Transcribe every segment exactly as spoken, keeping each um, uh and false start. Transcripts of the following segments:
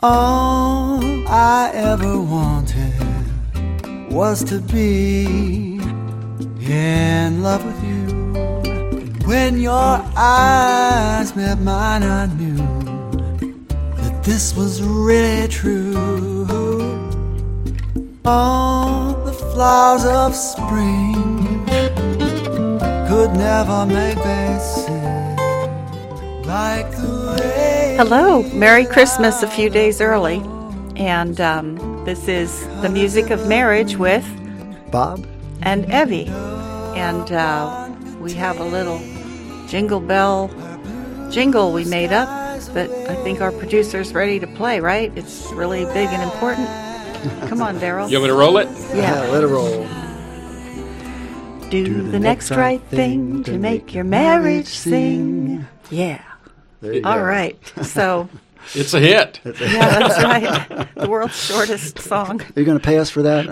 All I ever wanted was to be in love with you. When your eyes met mine, I knew that this was really true. All the flowers of spring could never make me sing like the way. Hello, Merry Christmas a few days early. And um, this is the music of marriage with Bob and Evie. And uh, we have a little jingle bell jingle we made up that I think our producer's ready to play, right? It's really big and important. Come on, Daryl. You want me to roll it? Yeah. let it roll. Do, Do the, the next right thing to make your marriage sing. Yeah. There you All go. right. So... It's a hit. Yeah, that's right. The world's shortest song. Are you going to pay us for that?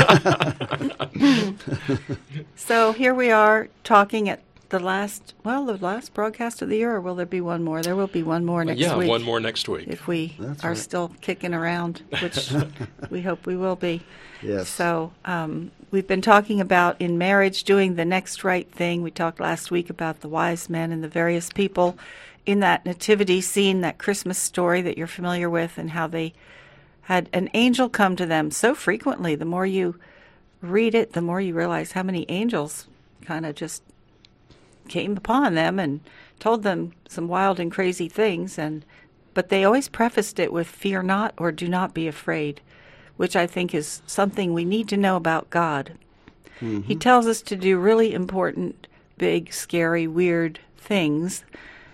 So here we are talking at the last, well, the last broadcast of the year, or will there be one more? There will be one more next yeah, week. one more next week. If we That's are right. still kicking around, which we hope we will be. Yes. So um, we've been talking about in marriage doing the next right thing. We talked last week about the wise men and the various people in that nativity scene, that Christmas story that you're familiar with, and how they had an angel come to them so frequently. The more you read it, the more you realize how many angels kind of just came upon them and told them some wild and crazy things. And but they always prefaced it with "fear not" or "do not be afraid," which I think is something we need to know about God. Mm-hmm. He tells us to do really important, big, scary, weird things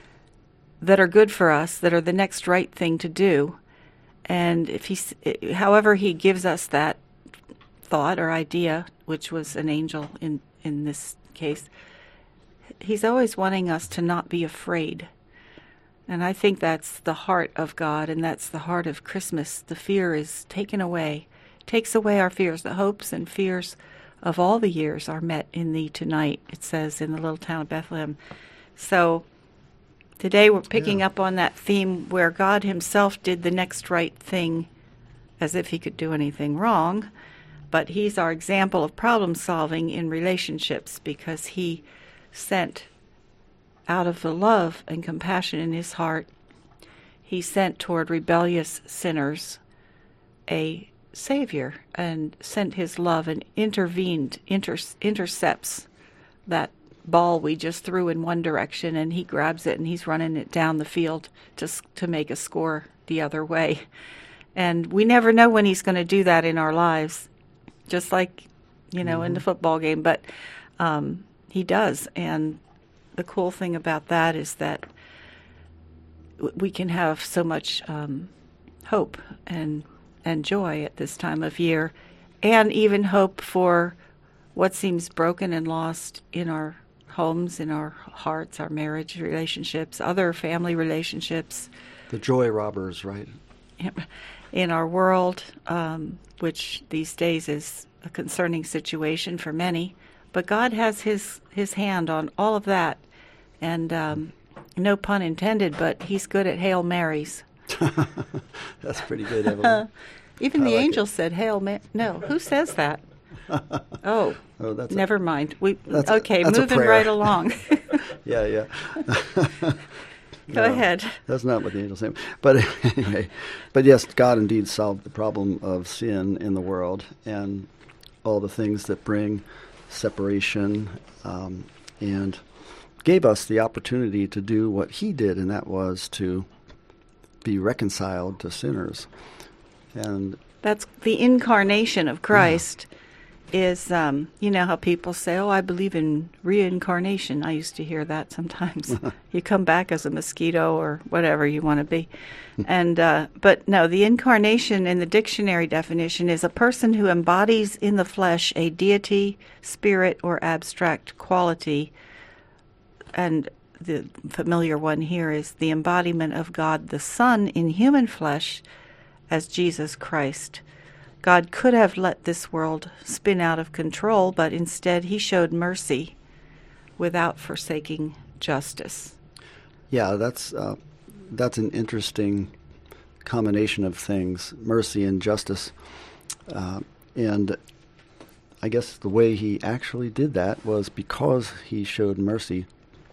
that are good for us, that are the next right thing to do. And if he, however he gives us that thought or idea, which was an angel in, in this case, he's always wanting us to not be afraid. And I think that's the heart of God, and that's the heart of Christmas. The fear is taken away, takes away our fears. The hopes and fears of all the years are met in thee tonight, it says in the little town of Bethlehem. So today we're picking Yeah. up on that theme where God himself did the next right thing as if he could do anything wrong. But he's our example of problem solving in relationships, because he sent out of the love and compassion in his heart, he sent toward rebellious sinners a Savior, and sent his love and intervened, inter- intercepts that ball we just threw in one direction, and he grabs it and he's running it down the field to to make a score the other way. And we never know when he's going to do that in our lives, just like, you know, mm-hmm. in the football game. But um, he does. And the cool thing about that is that we can have so much um, hope and and joy at this time of year, and even hope for what seems broken and lost in our homes, in our hearts, our marriage relationships, other family relationships. The joy robbers, right? In our world, um, which these days is a concerning situation for many. But God has his, his hand on all of that. And um, no pun intended, but he's good at Hail Marys. That's pretty good, Evelyn. Even I the like angel it. said Hail Mary. No, who says that? Oh, Oh, that's never a, mind. We that's a- okay, that's a moving prayer. right along. Yeah, yeah. Go ahead. That's not what the angel said. But anyway, but yes, God indeed solved the problem of sin in the world and all the things that bring separation, um, and gave us the opportunity to do what he did, and that was to be reconciled to sinners. And That's the incarnation of Christ. Is um, you know how people say, "Oh, I believe in reincarnation." I used to hear that sometimes. You come back as a mosquito or whatever you want to be, and uh, but no, the incarnation in the dictionary definition is a person who embodies in the flesh a deity, spirit, or abstract quality. And the familiar one here is the embodiment of God the Son in human flesh as Jesus Christ. God could have let this world spin out of control, but instead he showed mercy without forsaking justice. yeah, that's uh, that's an interesting combination of things, mercy and justice. Uh, and I guess the way he actually did that was because he showed mercy.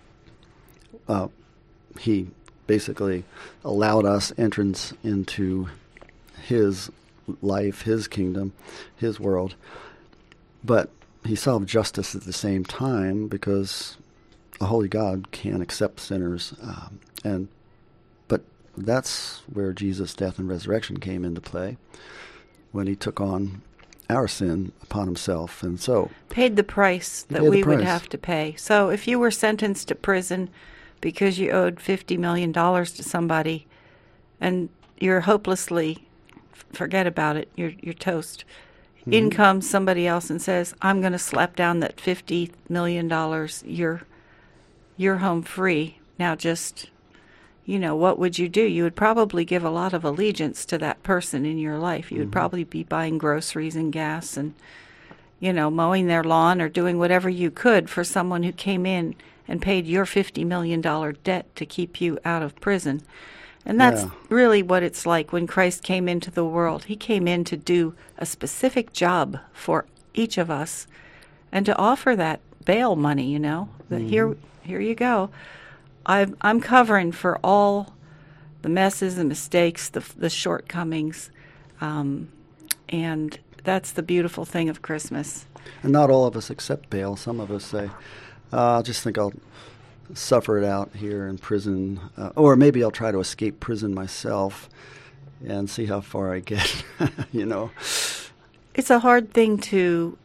Uh, he basically allowed us entrance into his life, his kingdom, his world. But he solved justice at the same time because a holy God can't accept sinners. Um, and but that's where Jesus' death and resurrection came into play, when he took on our sin upon himself. And so paid the price that we would have to pay. So if you were sentenced to prison because you owed fifty million dollars to somebody and you're hopelessly, forget about it, you're, you're toast. Mm-hmm. In comes somebody else and says, I'm going to slap down that fifty million dollars. You're, you're home free. Now just, you know, what would you do? You would probably give a lot of allegiance to that person in your life. You would mm-hmm. probably be buying groceries and gas and, you know, mowing their lawn or doing whatever you could for someone who came in and paid your fifty million dollars debt to keep you out of prison. And that's yeah. really what it's like when Christ came into the world. He came in to do a specific job for each of us and to offer that bail money, you know. That mm-hmm. here, here you go. I've, I'm covering for all the messes, the mistakes, the, the shortcomings. Um, and that's the beautiful thing of Christmas. And not all of us accept bail. Some of us say, uh, I just think I'll suffer it out here in prison, uh, or maybe I'll try to escape prison myself and see how far I get, you know. It's a hard thing to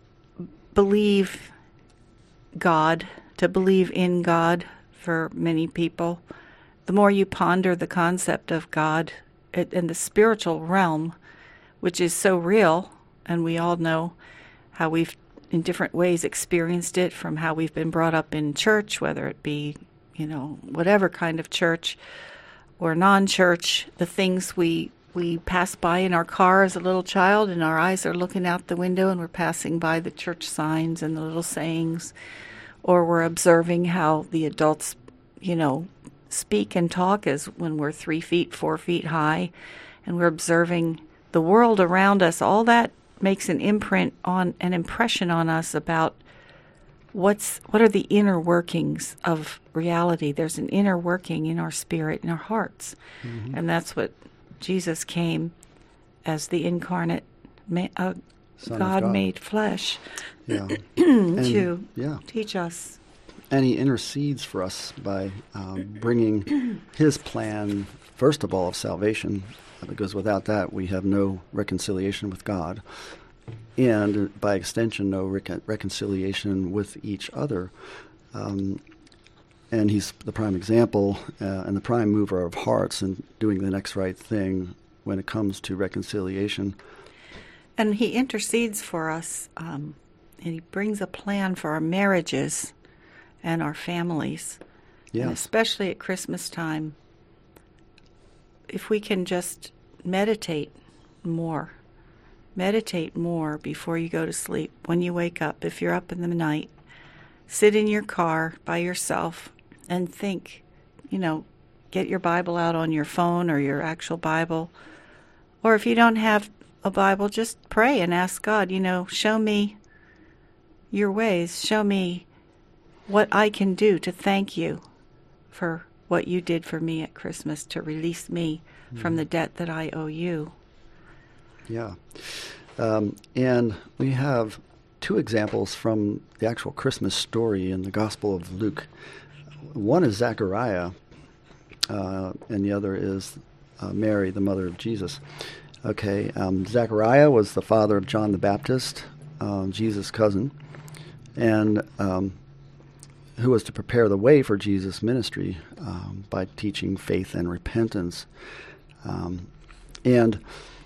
believe God, to believe in God for many people. The more you ponder the concept of God and the spiritual realm, which is so real, and we all know how we've in different ways experienced it from how we've been brought up in church, whether it be, you know, whatever kind of church or non-church, the things we we pass by in our car as a little child and our eyes are looking out the window and we're passing by the church signs and the little sayings, or we're observing how the adults, you know, speak and talk as when we're three feet, four feet high, and we're observing the world around us. All that makes an imprint on an impression on us about what's what are the inner workings of reality. There's an inner working in our spirit, in our hearts, mm-hmm. and that's what Jesus came as the incarnate ma- uh, God, God made flesh yeah. to yeah. teach us. And he intercedes for us by um, bringing his plan, first of all, of salvation, because without that we have no reconciliation with God, and by extension no rec- reconciliation with each other. Um, and he's the prime example uh, and the prime mover of hearts in doing the next right thing when it comes to reconciliation. And he intercedes for us, um, and he brings a plan for our marriages and our families, yes. and especially at Christmas time. If we can just meditate more, meditate more before you go to sleep, when you wake up, if you're up in the night, sit in your car by yourself and think, you know, get your Bible out on your phone or your actual Bible. Or if you don't have a Bible, just pray and ask God, you know, show me your ways, show me what I can do to thank you for what you did for me at Christmas, to release me mm. from the debt that I owe you. Yeah. Um, and we have two examples from the actual Christmas story in the Gospel of Luke. One is Zechariah, uh, and the other is uh, Mary, the mother of Jesus. Okay, um, Zechariah was the father of John the Baptist, uh, Jesus' cousin, and um, who was to prepare the way for Jesus' ministry um, by teaching faith and repentance. Um, and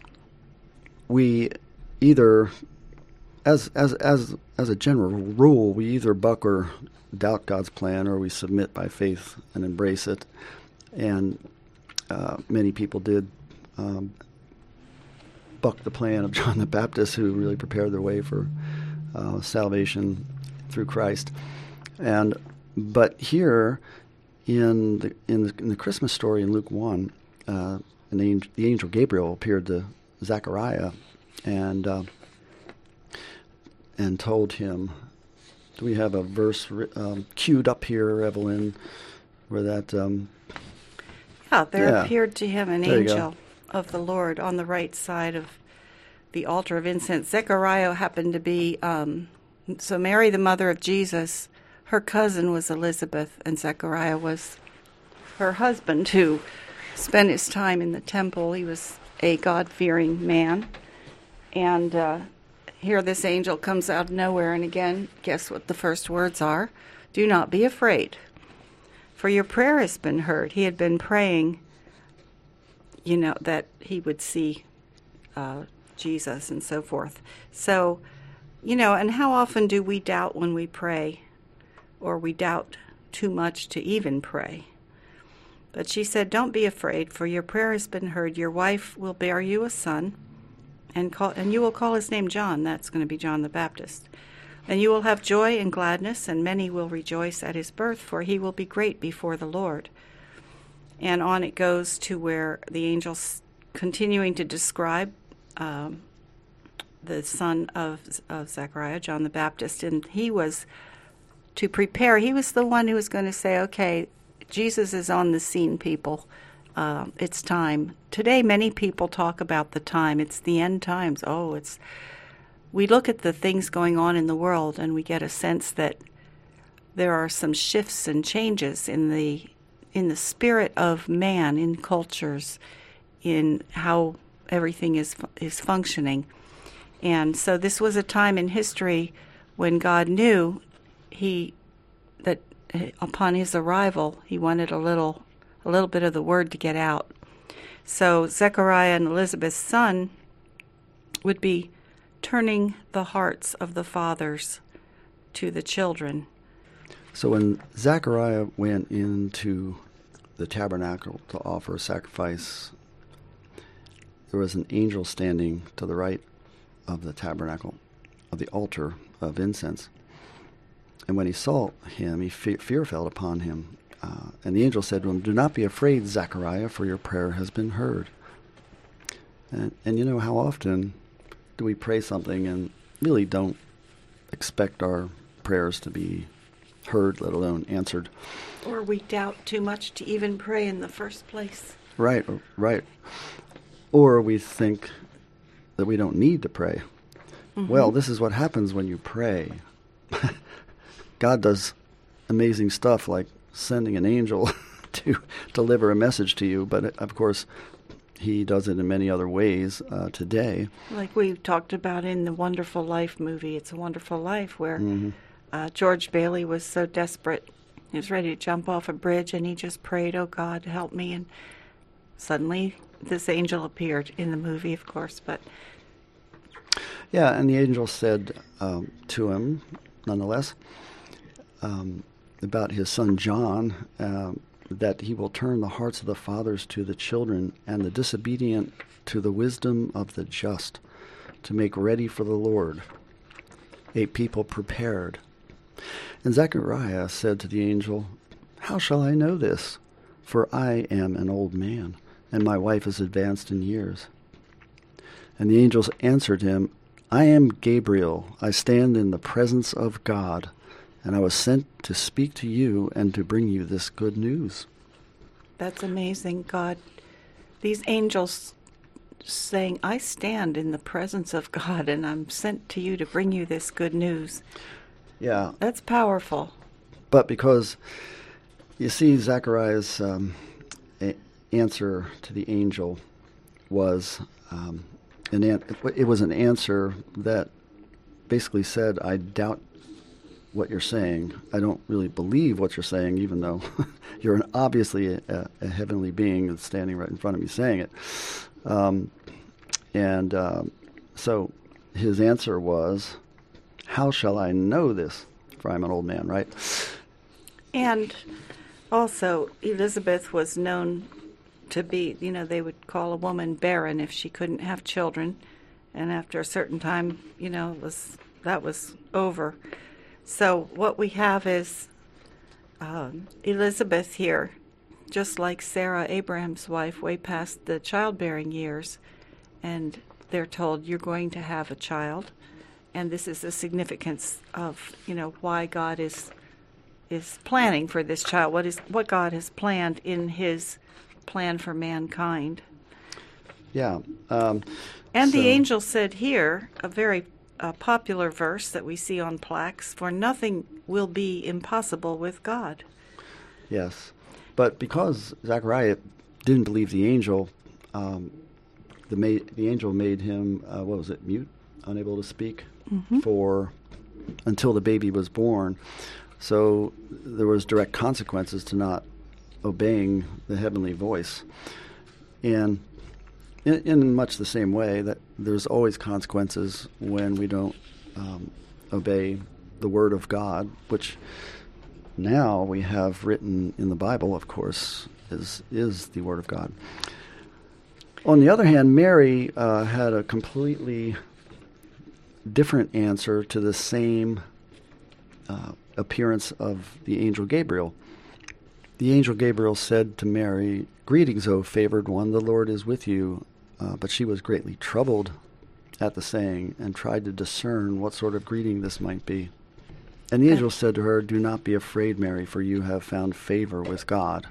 we either, as as as as a general rule, we either buck or doubt God's plan, or we submit by faith and embrace it. And uh, many people did um, buck the plan of John the Baptist, who really prepared the way for uh, salvation through Christ. And but here in the in the, in the Christmas story in Luke one, uh, an angel, the angel Gabriel appeared to Zechariah and uh, and told him. Do we have a verse um, queued up here, Evelyn, where that? Um, yeah, there yeah. appeared to him an There you go. angel of the Lord on the right side of the altar of incense. Zechariah happened to be, um, so Mary, the mother of Jesus, her cousin was Elizabeth, and Zechariah was her husband who spent his time in the temple. He was a God-fearing man. And uh, here this angel comes out of nowhere, and again, guess what the first words are? Do not be afraid, for your prayer has been heard. He had been praying, you know, that he would see uh, Jesus and so forth. So, you know, and how often do we doubt when we pray, or we doubt too much to even pray? But she said, don't be afraid, for your prayer has been heard. Your wife will bear you a son, and call, and you will call his name John. That's going to be John the Baptist. And you will have joy and gladness, and many will rejoice at his birth, for he will be great before the Lord. And on it goes to where the angel's continuing to describe um, the son of, of Zechariah, John the Baptist, and he was to prepare. He was the one who was going to say, okay, Jesus is on the scene, people. Uh, it's time. Today, many people talk about the time. It's the end times. Oh, it's. We look at the things going on in the world, and we get a sense that there are some shifts and changes in the in the spirit of man, in cultures, in how everything is is functioning. And so, this was a time in history when God knew he that upon his arrival, he wanted a little. a little bit of the word to get out. So Zechariah and Elizabeth's son would be turning the hearts of the fathers to the children. So when Zechariah went into the tabernacle to offer a sacrifice, there was an angel standing to the right of the tabernacle, of the altar of incense. And when he saw him, he fe- fear fell upon him. Uh, and the angel said to him, do not be afraid, Zechariah, for your prayer has been heard. And, and you know, how often do we pray something and really don't expect our prayers to be heard, let alone answered? Or we doubt too much to even pray in the first place. Right, right. Or we think that we don't need to pray. Mm-hmm. Well, this is what happens when you pray. God does amazing stuff like sending an angel to deliver a message to you, but of course he does it in many other ways uh, today. Like we talked about in the Wonderful Life movie, It's a Wonderful Life, where mm-hmm. uh, George Bailey was so desperate. He was ready to jump off a bridge, and he just prayed, oh God, help me. And suddenly this angel appeared in the movie, of course. But yeah, and the angel said um, to him, nonetheless, um, about his son John, uh, that he will turn the hearts of the fathers to the children and the disobedient to the wisdom of the just, to make ready for the Lord a people prepared. And Zechariah said to the angel, how shall I know this? For I am an old man, and my wife is advanced in years. And the angels answered him, I am Gabriel. I stand in the presence of God, and I was sent to speak to you and to bring you this good news. That's amazing, God. These angels saying, I stand in the presence of God, and I'm sent to you to bring you this good news. Yeah. That's powerful. But because, you see, Zechariah's um, a- answer to the angel was, um, an an- it was an answer that basically said, I doubt what you're saying. I don't really believe what you're saying, even though you're an, obviously a, a heavenly being that's standing right in front of me saying it. Um, and um, so his answer was, how shall I know this? For I'm an old man, right? And also, Elizabeth was known to be, you know, they would call a woman barren if she couldn't have children. And after a certain time, you know, it was that was over. So what we have is um, Elizabeth here just like Sarah, Abraham's wife, way past the childbearing years, and they're told you're going to have a child, and this is the significance of, you know, why God is is planning for this child, what is what God has planned in his plan for mankind. Yeah. Um, and so, the angel said here, a very uh, popular verse that we see on plaques, for nothing will be impossible with God. Yes. But because Zechariah didn't believe the angel, um, the ma- the angel made him, uh, what was it, mute, unable to speak mm-hmm. for until the baby was born. So there was direct consequences to not obeying the heavenly voice. And in, in much the same way that there's always consequences when we don't um, obey the word of God, which now we have written in the Bible, of course, is is the word of God. On the other hand, Mary uh, had a completely different answer to the same uh, appearance of the angel Gabriel. The angel Gabriel said to Mary, "Greetings, O favored one, the Lord is with you." Uh, but she was greatly troubled at the saying and tried to discern what sort of greeting this might be. And the angel said to her, "Do not be afraid, Mary, for you have found favor with God.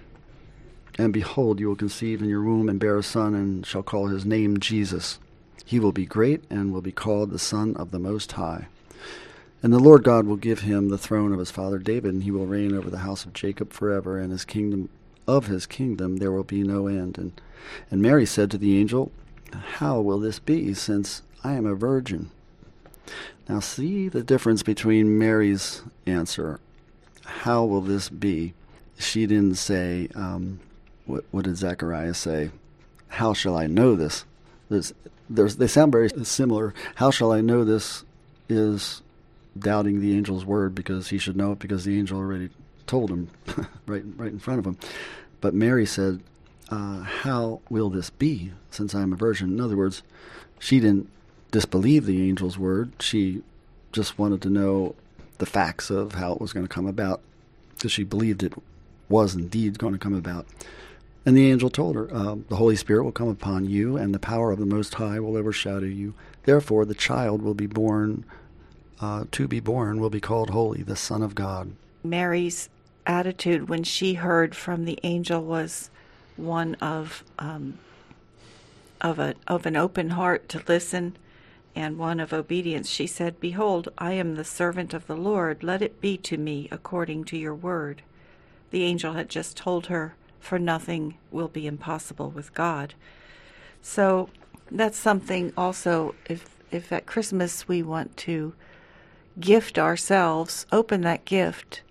And behold, you will conceive in your womb and bear a son, and shall call his name Jesus. He will be great and will be called the Son of the Most High. And the Lord God will give him the throne of his father David, and he will reign over the house of Jacob forever, and his kingdom of his kingdom there will be no end." And, and Mary said to the angel, "How will this be, since I am a virgin?" Now see the difference between Mary's answer. How will this be? She didn't say, um, what, what did Zechariah say? How shall I know this? There's, there's, they sound very similar. How shall I know this is doubting the angel's word because he should know it because the angel already told him right, right in front of him. But Mary said, uh, how will this be since I am a virgin? In other words, she didn't disbelieve the angel's word. She just wanted to know the facts of how it was going to come about because she believed it was indeed going to come about. And the angel told her, uh, the Holy Spirit will come upon you, and the power of the Most High will overshadow you. Therefore, the child will be born, uh, to be born, will be called Holy, the Son of God. Mary's attitude when she heard from the angel was one of um, of a of an open heart to listen, and one of obedience. She said, "Behold, I am the servant of the Lord. Let it be to me according to your word." The angel had just told her, "For nothing will be impossible with God." So that's something also, if if at Christmas we want to gift ourselves, open that gift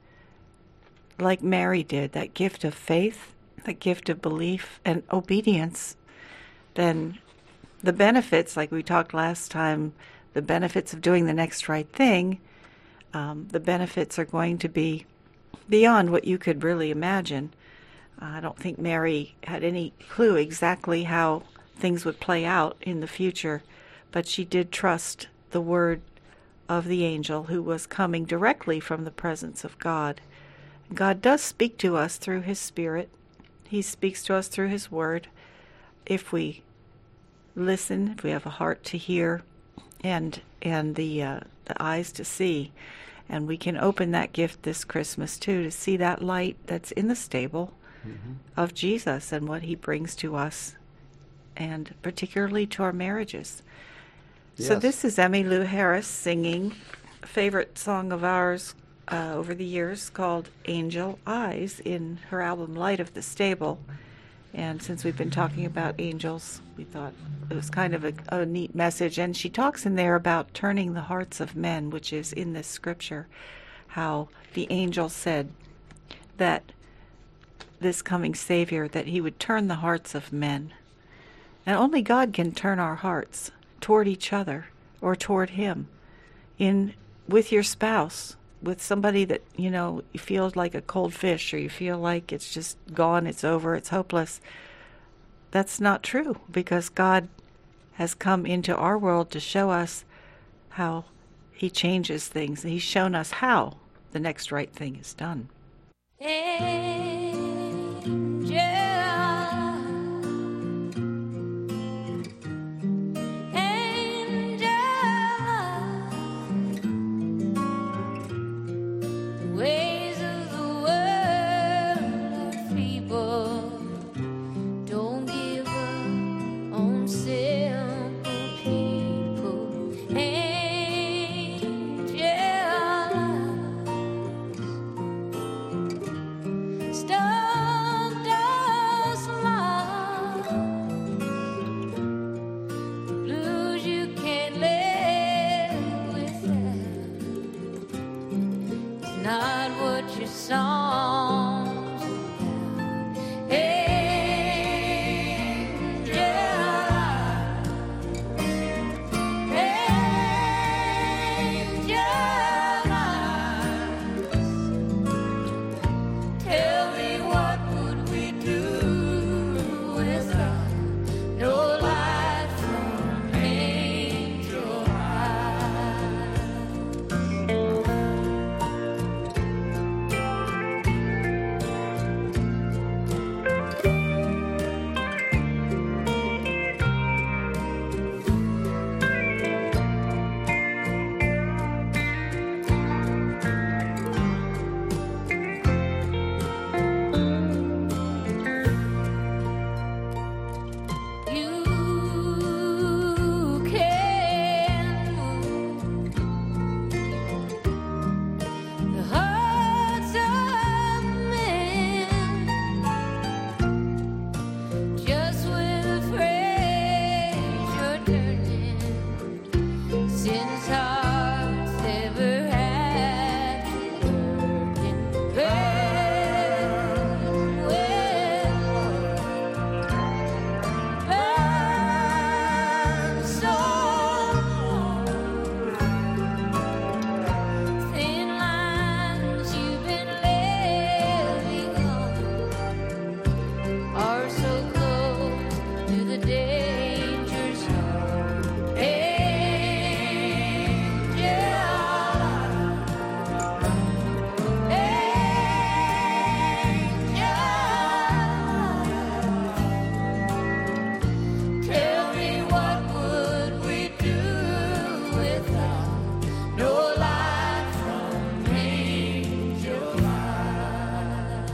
like Mary did, that gift of faith, that gift of belief and obedience, then the benefits, like we talked last time, the benefits of doing the next right thing, um, the benefits are going to be beyond what you could really imagine. I don't think Mary had any clue exactly how things would play out in the future, but she did trust the word of the angel who was coming directly from the presence of God. God does speak to us through his Spirit. He speaks to us through his word. If we listen, if we have a heart to hear and and the uh, the eyes to see, and we can open that gift this Christmas too, to see that light that's in the stable mm-hmm. of Jesus and what he brings to us, and particularly to our marriages. Yes. So this is Emmylou Harris singing a favorite song of ours uh, over the years called Angel Eyes in her album Light of the Stable. And since we've been talking about angels, we thought it was kind of a, a neat message. And she talks in there about turning the hearts of men, which is in this scripture, how the angel said that this coming Savior, that he would turn the hearts of men. And only God can turn our hearts toward each other or toward him, in with your spouse, with somebody that, you know, you feel like a cold fish, or you feel like it's just gone, it's over, it's hopeless. That's not true, because God has come into our world to show us how he changes things. He's shown us how the next right thing is done. Hey. not what your songs about. Angel eyes, angel eyes, tell me what would we do without no light from angel eyes. You can move the hearts of men just with a phrase you're turning since hearts never had to work in vain. Burn so thin lines you've been living on are so close to the danger zone. Angel, angel, tell me what would we do without no light from angel eyes.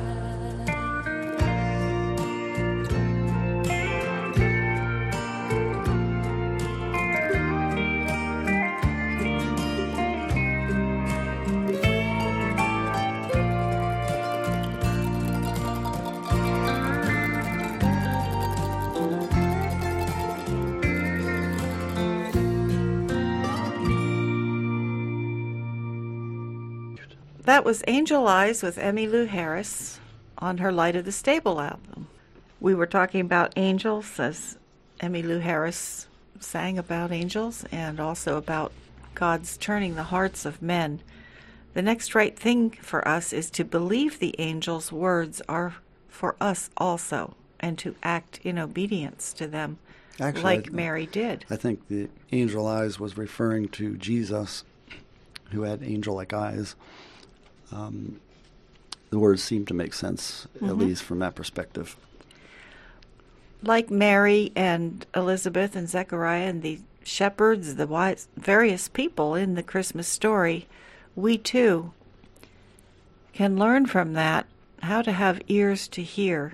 That was Angel Eyes with Emmylou Harris on her Light of the Stable album. We were talking about angels as Emmylou Harris sang about angels and also about God's turning the hearts of men. The next right thing for us is to believe the angels' words are for us also and to act in obedience to them Actually, like I- Mary did. I think the angel eyes was referring to Jesus, who had angel-like eyes. Um, the words seem to make sense, Mm-hmm. at least from that perspective. Like Mary and Elizabeth and Zechariah and the shepherds, the wise, various people in the Christmas story, we too can learn from that how to have ears to hear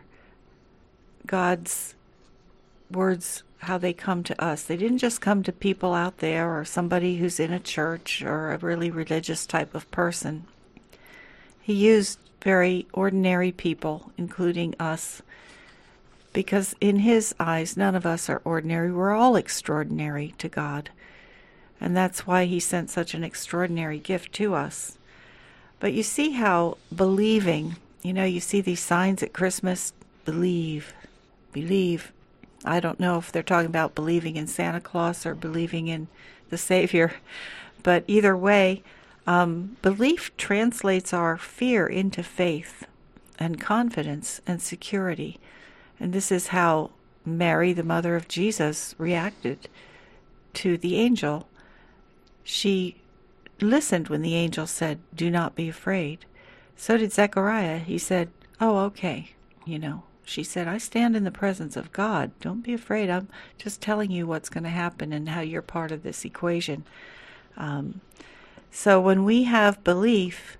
God's words, how they come to us. They didn't just come to people out there or somebody who's in a church or a really religious type of person. He used very ordinary people, including us, because in his eyes, none of us are ordinary. We're all extraordinary to God. And that's why he sent such an extraordinary gift to us. But you see how believing, you know, you see these signs at Christmas, believe, believe. I don't know if they're talking about believing in Santa Claus or believing in the Savior. But either way, um, belief translates our fear into faith and confidence and security. And this is how Mary, the mother of Jesus, reacted to the angel. She listened when the angel said, "Do not be afraid." So did Zechariah. He said, "Oh, okay." You know, she said, "I stand in the presence of God. Don't be afraid. I'm just telling you what's going to happen and how you're part of this equation." Um, so when we have belief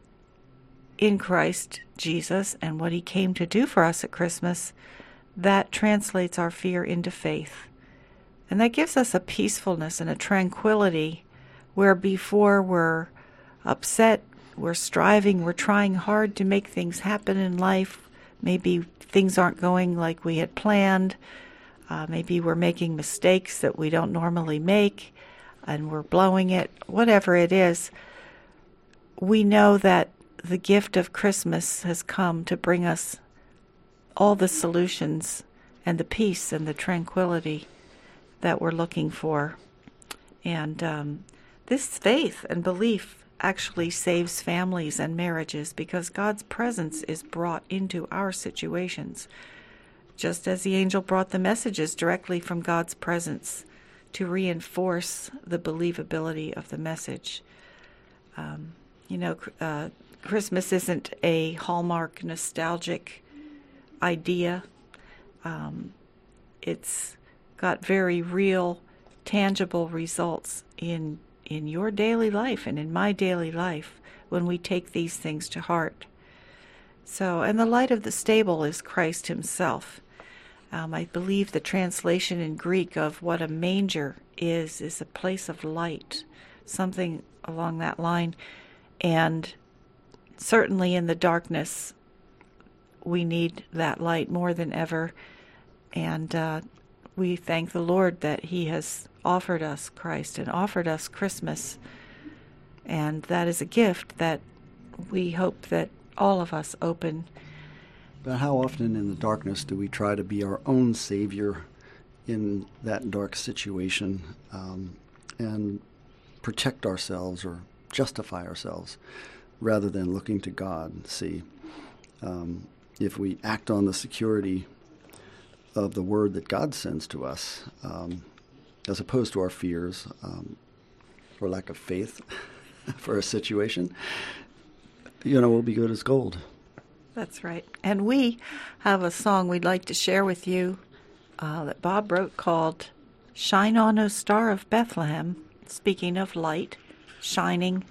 in Christ Jesus and what he came to do for us at Christmas, that translates our fear into faith. And that gives us a peacefulness and a tranquility where before we're upset, we're striving, we're trying hard to make things happen in life. Maybe things aren't going like we had planned. Uh, maybe we're making mistakes that we don't normally make and we're blowing it, whatever it is. we know that the gift of Christmas has come to bring us all the solutions and the peace and the tranquility that we're looking for. And um, this faith and belief actually saves families and marriages because God's presence is brought into our situations, just as the angel brought the messages directly from God's presence to reinforce the believability of the message. Um, you know, uh, Christmas isn't a Hallmark nostalgic idea. Um, it's got very real, tangible results in in your daily life and in my daily life when we take these things to heart. So, and the light of the stable is Christ himself. Um, I believe the translation in Greek of what a manger is, is a place of light, something along that line. And certainly in the darkness, we need that light more than ever. And uh, we thank the Lord that he has offered us Christ and offered us Christmas. And that is a gift that we hope that all of us open. But how often in the darkness do we try to be our own savior in that dark situation um, and protect ourselves or justify ourselves rather than looking to God? See, um, if we act on the security of the word that God sends to us, um, as opposed to our fears um, or lack of faith for a situation, you know, we'll be good as gold. That's right. And we have a song we'd like to share with you uh, that Bob wrote called Shine On, O Star of Bethlehem, speaking of light, shining.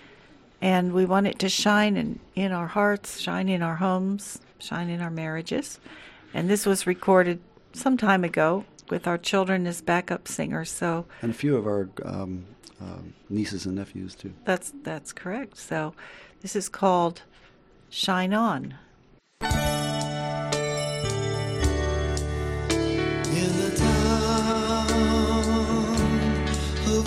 And we want it to shine in, in our hearts, shine in our homes, shine in our marriages. And this was recorded some time ago with our children as backup singers. So and a few of our um, uh, nieces and nephews, too. That's, that's correct. So this is called Shine On. In the town of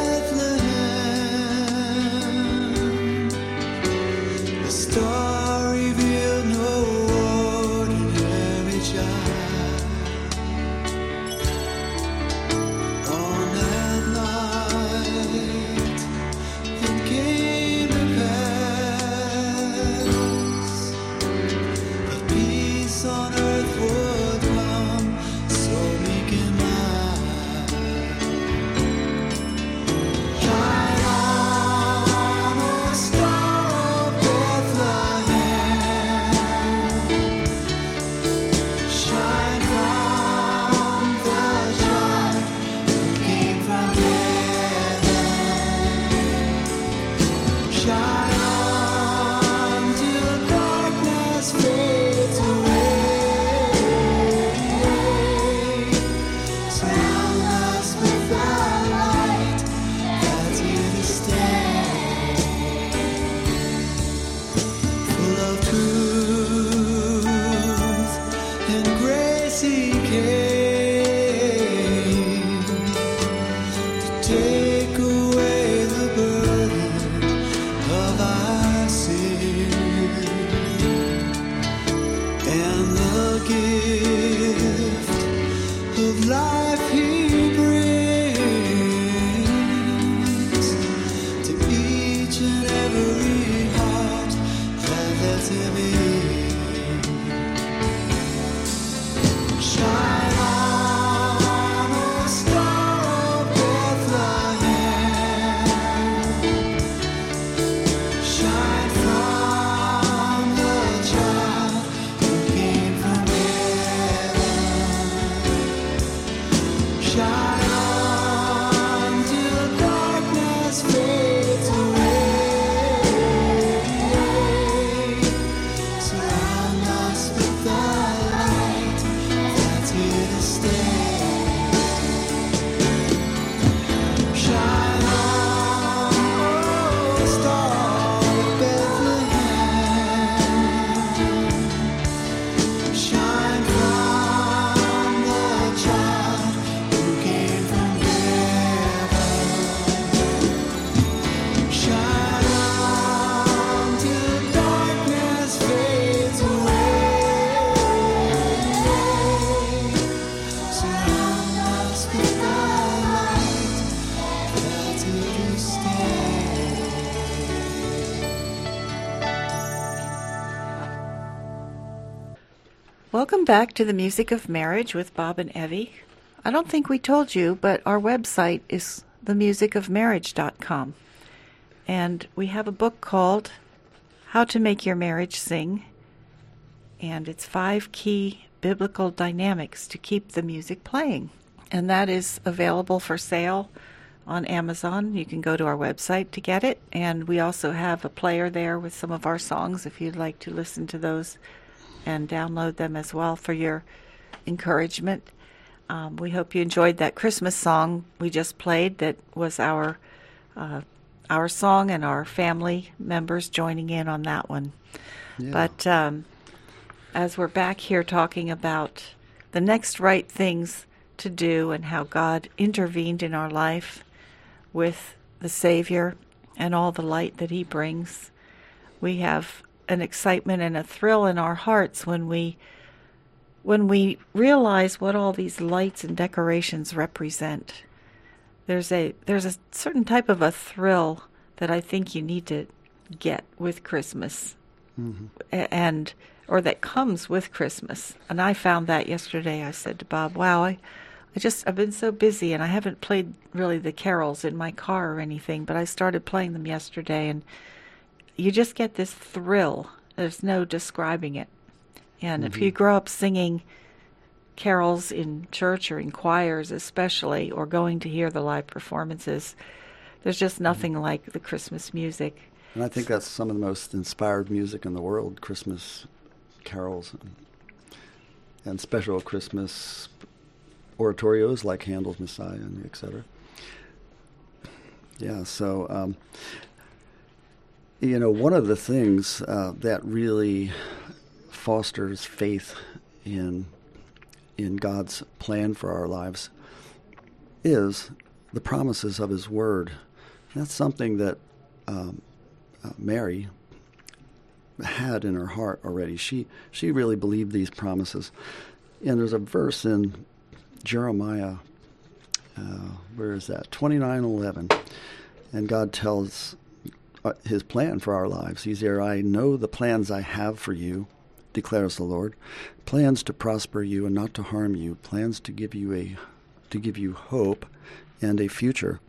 Bethlehem, the star revealed no ordinary child. On that night, it came to pass Welcome back to the Music of Marriage with Bob and Evie. I don't think we told you, but our website is the music of marriage dot com. And we have a book called How to Make Your Marriage Sing. And it's five key biblical dynamics to keep the music playing. And that is available for sale on Amazon. You can go to our website to get it. And we also have a player there with some of our songs if you'd like to listen to those and download them as well for your encouragement. Um, we hope you enjoyed that Christmas song we just played that was our uh, our song, and our family members joining in on that one. Yeah. But um, as we're back here talking about the next right things to do and how God intervened in our life with the Savior and all the light that He brings, we have an excitement and a thrill in our hearts when we when we realize what all these lights and decorations represent. There's a there's a certain type of a thrill that I think you need to get with Christmas, Mm-hmm. a- and or that comes with Christmas. And I found that yesterday. I said to Bob, "Wow, I, I just I've been so busy, and I haven't played really the carols in my car or anything. But I started playing them yesterday, and you just get this thrill. There's no describing it. And if you grow up singing carols in church or in choirs especially, or going to hear the live performances, there's just nothing like the Christmas music." And I think that's some of the most inspired music in the world, Christmas carols and, and special Christmas oratorios like Handel's Messiah, and et cetera. Yeah, so, um, you know, one of the things uh, that really fosters faith in in God's plan for our lives is the promises of His Word. And that's something that um, uh, Mary had in her heart already. She she really believed these promises. And there's a verse in Jeremiah, uh, where is that? twenty-nine eleven. And God tells uh, His plan for our lives. He's there, "I know the plans I have for you, declares the Lord, plans to prosper you and not to harm you, plans to give you a to give you hope and a future."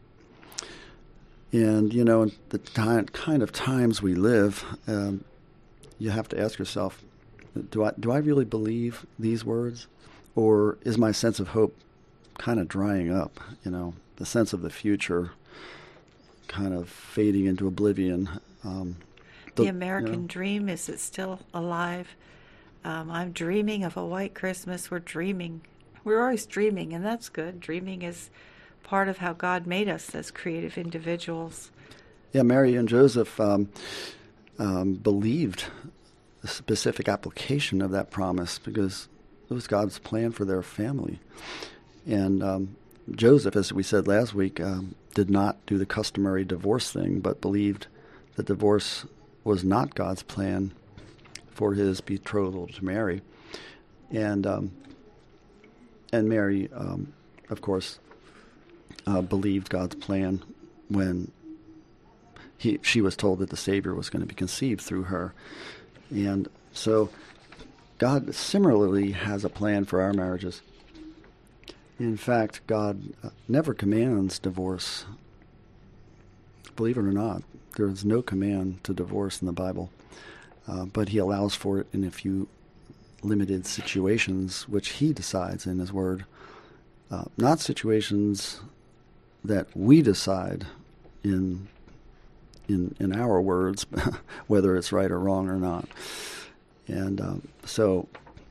And, you know, the time, kind of times we live, um, you have to ask yourself, do I do I really believe these words? Or is my sense of hope kind of drying up? You know, the sense of the future kind of fading into oblivion. Um, The you American know. dream, is it still alive? Um, I'm dreaming of a white Christmas. We're dreaming. We're always dreaming, and that's good. Dreaming is part of how God made us as creative individuals. Yeah, Mary and Joseph um, um, believed the specific application of that promise because it was God's plan for their family. And um, Joseph, as we said last week, um, did not do the customary divorce thing, but believed that divorce was not God's plan for his betrothal to Mary. And um, and Mary, um, of course, uh, believed God's plan when he she was told that the Savior was going to be conceived through her. And so God similarly has a plan for our marriages. In fact, God uh, never commands divorce. Believe it or not, there is no command to divorce in the Bible, uh, but he allows for it in a few limited situations, which he decides in his word. Uh, not situations that we decide in in in our words, whether it's right or wrong or not. And um, so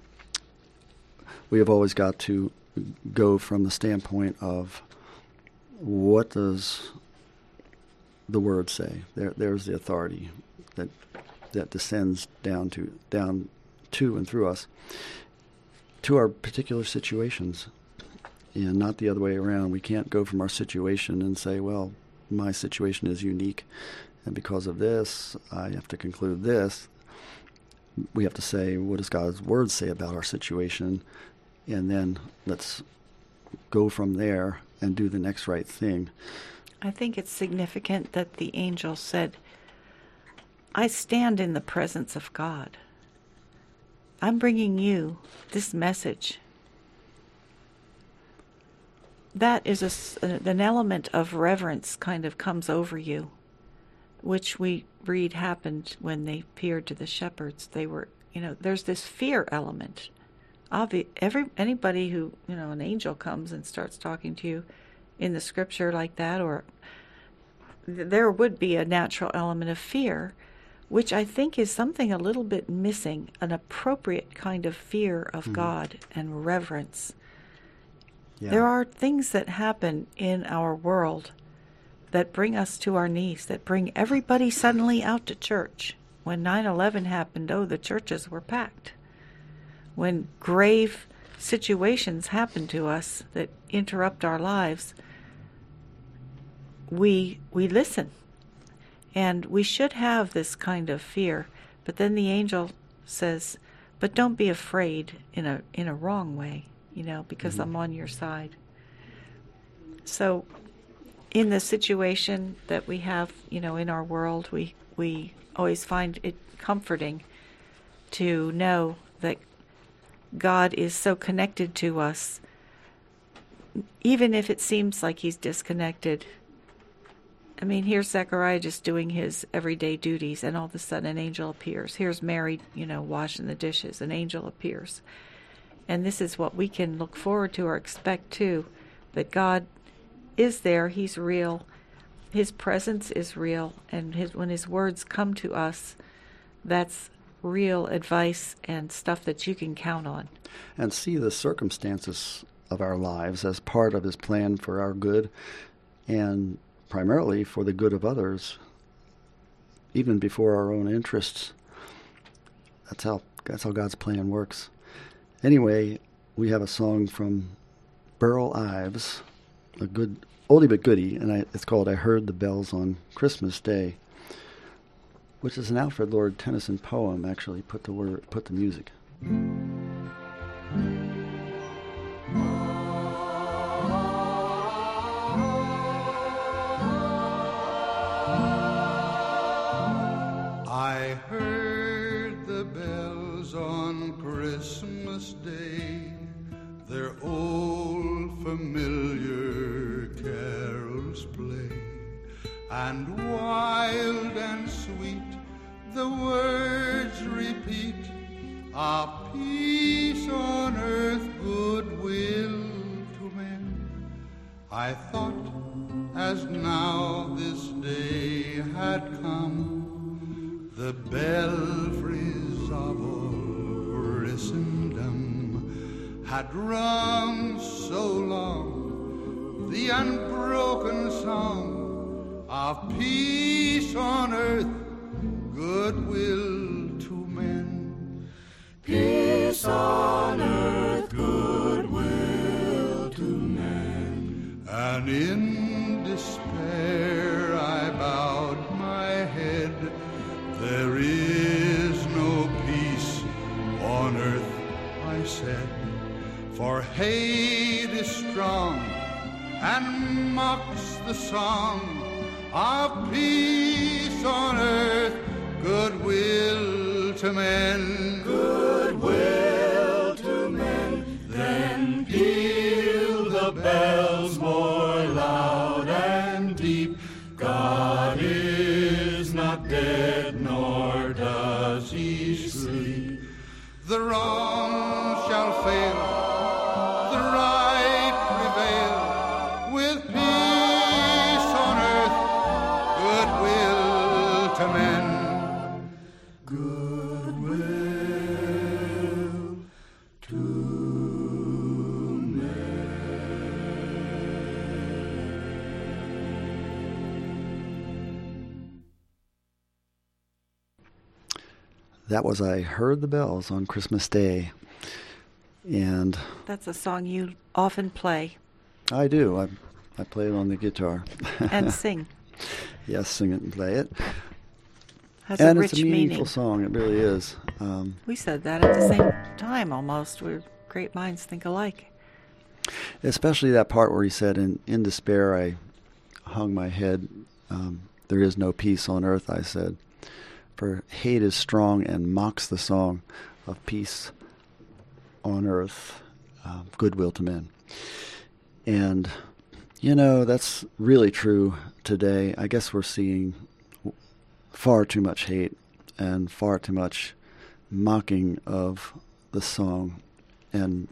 we have always got to go from the standpoint of what does the word say. There, there's the authority that that descends down to down to and through us to our particular situations, and not the other way around. We can't go from our situation and say, well, my situation is unique, and because of this, I have to conclude this. We have to say, what does God's word say about our situation? And then let's go from there and do the next right thing. I think it's significant that the angel said, I stand in the presence of God. I'm bringing you this message. That is a s an element of reverence kind of comes over you, which we read happened when they appeared to the shepherds. They were, you know, there's this fear element. Obvi- every anybody who, you know, an angel comes and starts talking to you in the scripture like that, or th- there would be a natural element of fear, which I think is something a little bit missing, an appropriate kind of fear of Mhm. God and reverence. Yeah. There are things that happen in our world that bring us to our knees, that bring everybody suddenly out to church. When nine eleven happened, oh, the churches were packed. When grave situations happen to us that interrupt our lives, we we listen. And we should have this kind of fear. But then the angel says, but don't be afraid in a in a wrong way, you know, because Mhm. I'm on your side. So in the situation that we have, you know, in our world, we we always find it comforting to know that God is so connected to us, even if it seems like he's disconnected. I mean, here's Zechariah just doing his everyday duties, and all of a sudden an angel appears. Here's Mary, you know, washing the dishes. An angel appears. And this is what we can look forward to or expect too, that God is there. He's real. His presence is real. And his, when his words come to us, that's real advice and stuff that you can count on. And see the circumstances of our lives as part of his plan for our good, and primarily for the good of others, even before our own interests. That's how that's how God's plan works. Anyway, we have a song from Burl Ives, a good oldie but goodie, and I, it's called "I Heard the Bells on Christmas Day," which is an Alfred Lord Tennyson poem. Actually, put the word, put the music. I heard the bells on Christmas Day, their old familiar carols play, and wild and sweet the words repeat, a peace on earth, goodwill to men. I thought, as now this day had come, the belfries of all Christendom had rung so long the unbroken song of peace on earth, goodwill to men. Peace on earth, goodwill to men. And in despair I bowed my head. There is no peace on earth, I said, for hate is strong and mocks the song of peace on earth, goodwill to men. Goodwill to men, then peal the bells more loud and deep. God is not dead, nor does he sleep. The wrong shall fail, the right prevail, with peace on earth, goodwill to men. Goodwill to men. That was I Heard the Bells on Christmas Day. And That's a song you often play I do. I, I play it on the guitar. and sing. Yes, sing it and play it. Has and a it's rich a meaningful meaning. song. It really is. Um, We said that at the same time almost. We're great minds think alike. especially that part where he said, in, in despair I hung my head. Um, there is no peace on earth, I said. For hate is strong and mocks the song of peace on earth, uh, goodwill to men. And, you know, that's really true today. I guess we're seeing far too much hate and far too much mocking of the song and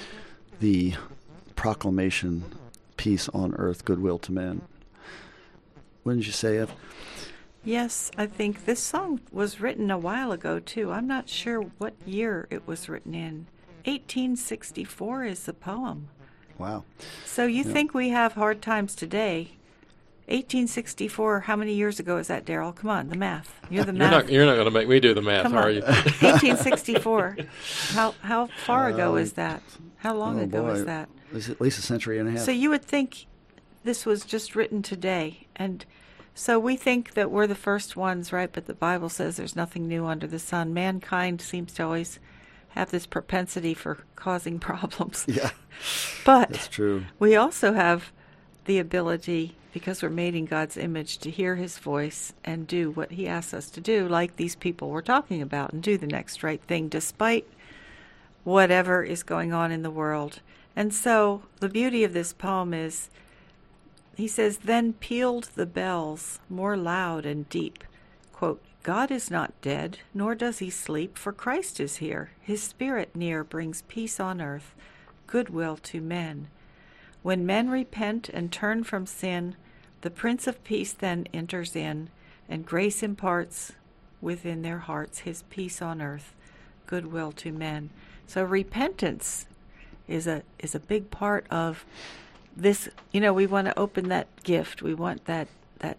the proclamation, peace on earth, goodwill to men. Wouldn't you say it? Yes, I think this song was written a while ago, too. I'm not sure what year it was written in. eighteen sixty-four is the poem. Wow. So you Yeah. think we have hard times today. eighteen sixty-four, how many years ago is that, Daryl? Come on, the math. You're the You're math. not, you're not going to make me do the math, Come are on. you? eighteen sixty-four. How how far ago Uh, is that? How long Oh, ago boy. is that? It's at least a century and a half. So you would think this was just written today. And so we think that we're the first ones, right? But the Bible says there's nothing new under the sun. Mankind seems to always have this propensity for causing problems. Yeah, But that's true. we also have the ability, because we're made in God's image, to hear his voice and do what he asks us to do, like these people we're talking about, and do the next right thing despite whatever is going on in the world. And so the beauty of this poem is, he says, then pealed the bells more loud and deep. Quote, God is not dead, nor does he sleep, for Christ is here. His spirit near brings peace on earth, goodwill to men. When men repent and turn from sin, the Prince of Peace then enters in, and grace imparts within their hearts his peace on earth, goodwill to men. So repentance is a is a big part of this. You know, we want to open that gift. We want that that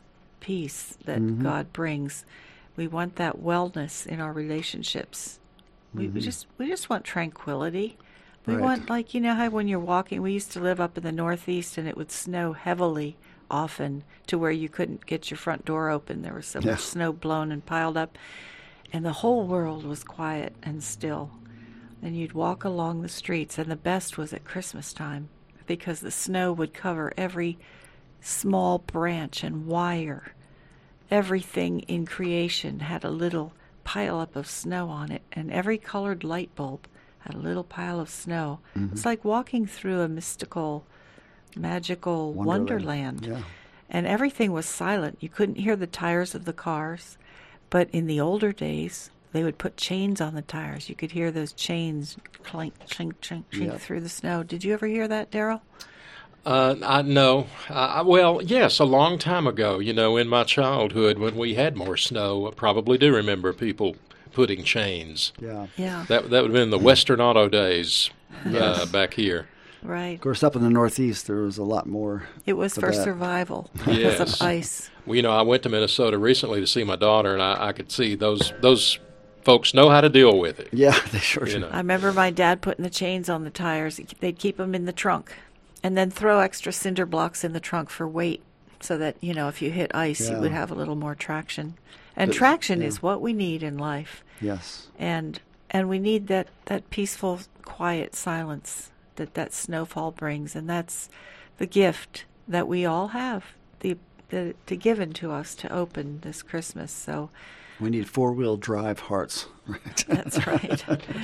peace that Mhm. God brings. We want that wellness in our relationships. We, we Mhm. just we just want tranquility. We Right. want, like, you know how when you're walking, we used to live up in the Northeast and it would snow heavily often to where you couldn't get your front door open. There was so Yeah. much snow blown and piled up. And the whole world was quiet and still. And you'd walk along the streets, and the best was at Christmas time because the snow would cover every small branch and wire. Everything in creation had a little pile up of snow on it, and every colored light bulb had a little pile of snow. Mhm. It's like walking through a mystical, magical wonderland. Yeah. And everything was silent. You couldn't hear the tires of the cars. But in the older days, they would put chains on the tires. You could hear those chains clink, clink, clink, clink Yep. through the snow. Did you ever hear that, Daryl? Uh, I no. Uh, well, yes, a long time ago, you know, in my childhood when we had more snow, I probably do remember people putting chains. Yeah. Yeah, That that would have been the Western Auto days uh, Yes. back here. right. Of course, up in the Northeast, there was a lot more. It was for for that. survival because Yes. of ice. Well, you know, I went to Minnesota recently to see my daughter, and I, I could see those those folks know how to deal with it. Yeah, they sure You do. know. I remember my dad putting the chains on the tires. They'd keep them in the trunk and then throw extra cinder blocks in the trunk for weight so that, you know, if you hit ice, you Yeah. would have a little more traction. And But- traction yeah. is what we need in life. Yes. And and we need that, that peaceful, quiet silence that that snowfall brings. And that's the gift that we all have, the, the, the given to us to open this Christmas. So We need four-wheel drive hearts. Right. that's right.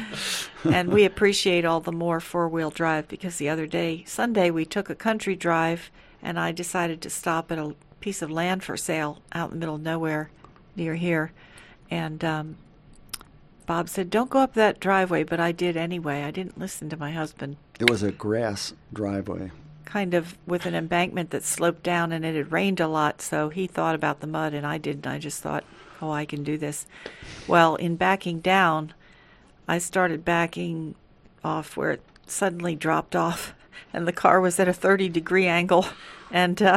And we appreciate all the more four-wheel drive because the other day, Sunday, we took a country drive, and I decided to stop at a piece of land for sale out in the middle of nowhere near here. And um, Bob said, don't go up that driveway, but I did anyway. I didn't listen to my husband. It was a grass driveway. Kind of with an embankment that sloped down, and it had rained a lot, so he thought about the mud, and I didn't. I just thought, oh, I can do this. Well, in backing down, I started backing off where it suddenly dropped off, and the car was at a thirty degree angle. And uh,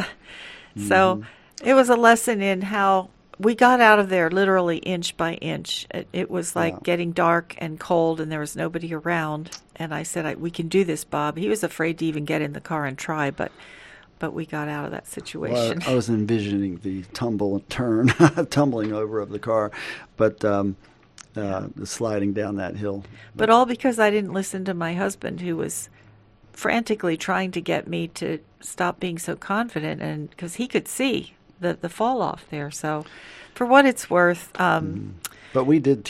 so it was a lesson in how we got out of there literally inch by inch. It, it was like Yeah. getting dark and cold, and there was nobody around. And I said, I, we can do this, Bob. He was afraid to even get in the car and try, but but we got out of that Well, situation. I was envisioning the tumble and turn, tumbling over of the car, but um, uh, the sliding down that hill. But all because I didn't listen to my husband, who was frantically trying to get me to stop being so confident, and because he could see the the fall off there. So, for what it's worth, um, But we did team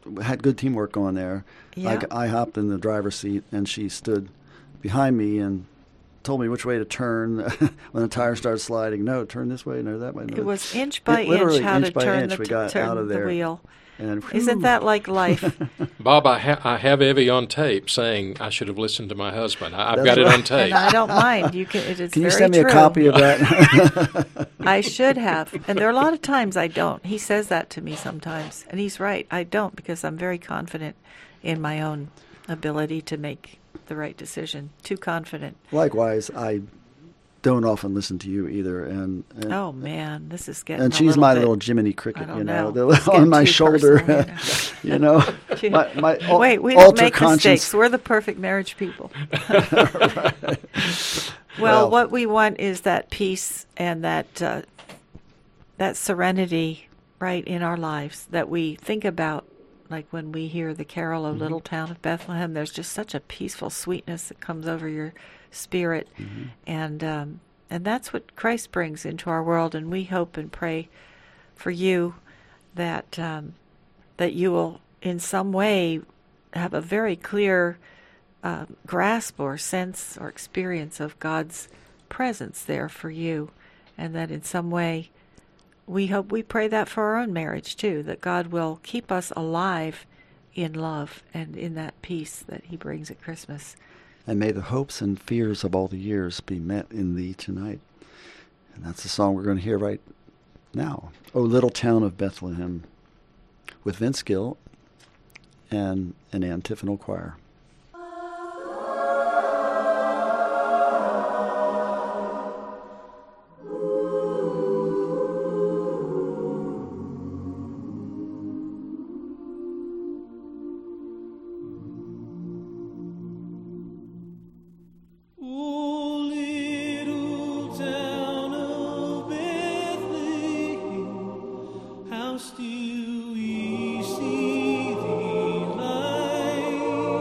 had good teamwork going there. Yeah. Like I hopped in the driver's seat, and she stood behind me and told me which way to turn when the tire started sliding. No, turn this way, no, that way. No. It was inch by It- literally inch how inch to by turn inch the, we t- got turn out of the there. wheel. And Isn't whew, that like life? Bob, I, ha- I have Evie on tape saying I should have listened to my husband. I- I've That's got it right. on tape. And I don't mind. You can. It is Can you very send me true. a copy of that? I should have. And there are a lot of times I don't. He says that to me sometimes. And he's right. I don't because I'm very confident in my own ability to make the right decision. Too confident. Likewise, I don't often listen to you either, and and, Oh, man. This is getting and a she's little my bit, little Jiminy Cricket, I don't you know, know. the- It's on getting my too shoulder, personal, you know. my, my ul- Wait, we don't ultra make conscious. mistakes. We're the perfect marriage people. Well, Well- what we want is that peace and that uh, that serenity, right, in our lives that we think about. Like when we hear the carol of Little Town of Bethlehem, there's just such a peaceful sweetness that comes over your spirit, and um, and that's what Christ brings into our world. And we hope and pray for you that um, that you will, in some way, have a very clear uh, grasp or sense or experience of God's presence there for you, and that in some way we hope, we pray that for our own marriage too, that God will keep us alive in love and in that peace that he brings at Christmas. And may the hopes and fears of all the years be met in thee tonight. And that's the song we're going to hear right now. O Little Town of Bethlehem, with Vince Gill and an antiphonal choir. O little town of Bethlehem, how still we see thee lie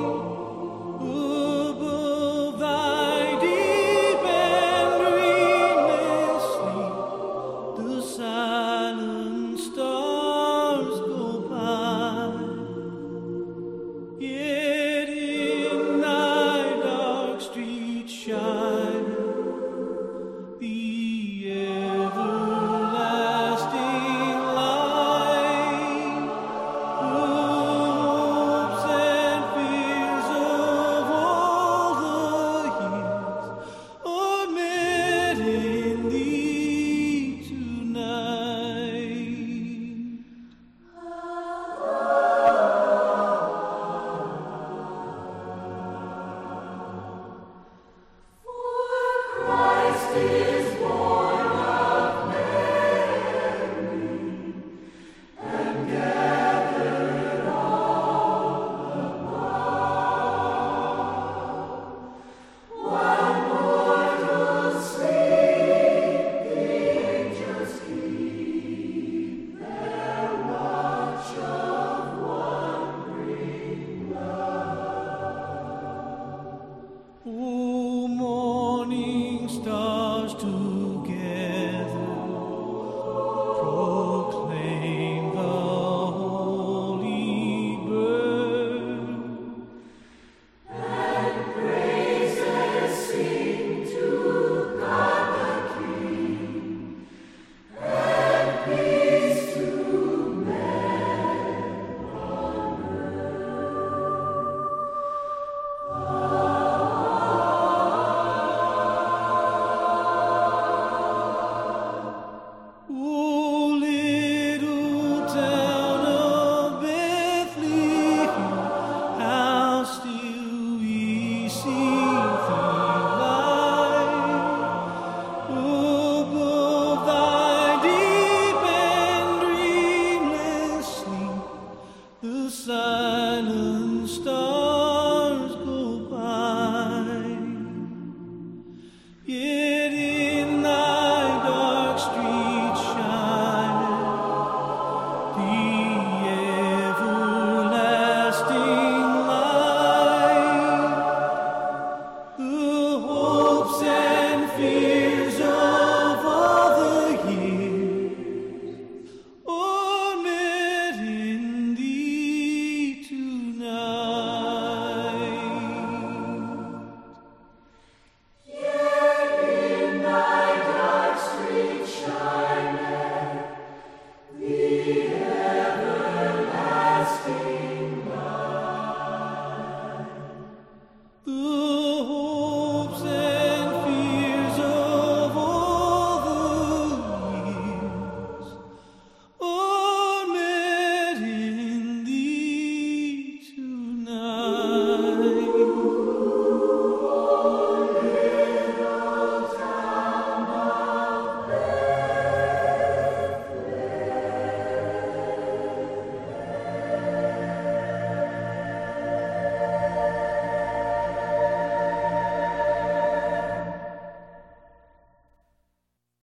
above thy deep and dreamless sleep. The silent stars go by. Yet in thy dark street shine the everlasting light. Hopes and fears of all the years are met in thee tonight. O morning stars together proclaim the holy birth. O little town of Bethlehem, how still we see thee lie above thy deep and dreamless sleep. The silent stars